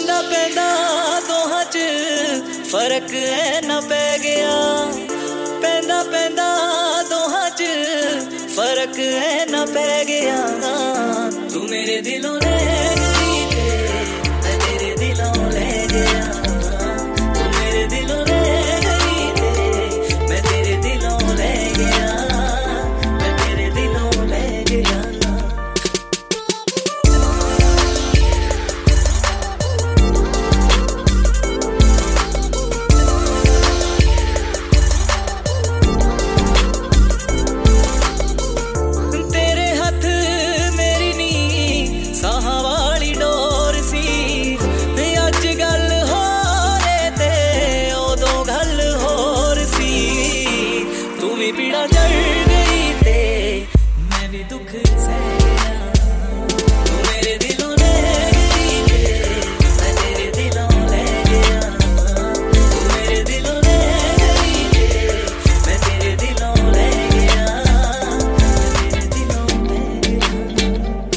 पैंदा पैंदा दोहां च फर्क है ना पै गया, पैंदा पैंदा दोहां च फर्क है ना पै गया। तू मेरे दिलों ले गई ते मैं तेरे दिलों ले गया, तू मेरे दिलों ले गई ते मैं तेरे दिलों ले गया, मैं तेरे दिलों ले गया। पीड़ा जल गई ते मैं भी दुख सह गया, तू मेरे दिलों ले गई ते मैं तेरे दिलों ले गया, तू मेरे दिलों ले गई ते मैं तेरे दिलों ले गया, मैं तेरे दिलों ले गया।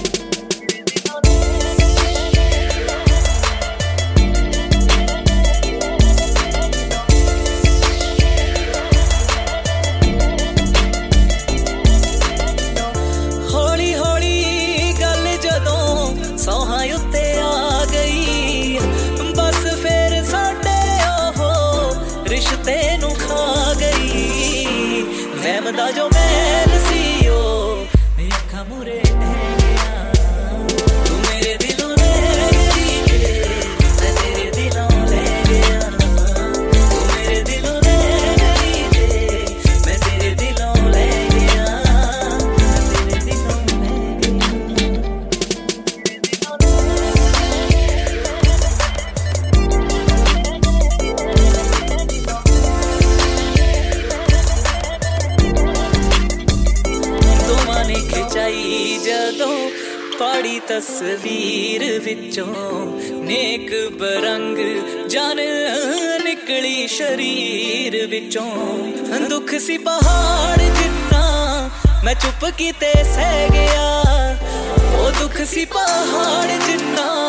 ਸੌਹਾਂ ਉੱਤੇ ਆ ਗਈ ਬਸ ਫੇਰ ਸਾਡੇ ਉਹ ਰਿਸ਼ਤੇ ਨੂੰ ਖਾ ਗਈ, ਵਹਿਮ ਦਾ ਜੋ ਮਹਿਲ ਸੀ ਉਹ ਅੱਖਾਂ ਮੂਹਰੇ ਰਹਿ ਗਿਆ। ਤੂੰ ਮੇਰੇ ਦਿਲੋਂ ਲੈ ਗਈ ਤੇ ਮੈਂ ਤੇਰੇ ਦਿਲੋਂ ਲੈ ਗਿਆ, ਤੂੰ ਮੇਰੇ ਦਿਲੋਂ ਲੈ ਗਈ ਤੇ ਮੈਂ ਤੇਰੇ ਦਿਲੋਂ ਲੈ ਗਿਆ, ਮੈਂ ਤੇਰੇ ਦਿਲੋਂ ਲੈ ਗਿਆ। ਜਦੋਂ ਪਾੜੀ ਤਸਵੀਰ ਵਿੱਚੋਂ ਨੇਕ ਬਰੰਗ ਜਾਨ ਨਿਕਲੀ ਸ਼ਰੀਰ ਵਿੱਚੋਂ, ਦੁੱਖ ਸੀ ਪਹਾੜ ਜਿੰਨਾ ਮੈਂ ਚੁੱਪ ਕੀਤੇ ਸਹਿ ਗਿਆ, ਉਹ ਦੁੱਖ ਸੀ ਪਹਾੜ ਜਿੰਨਾ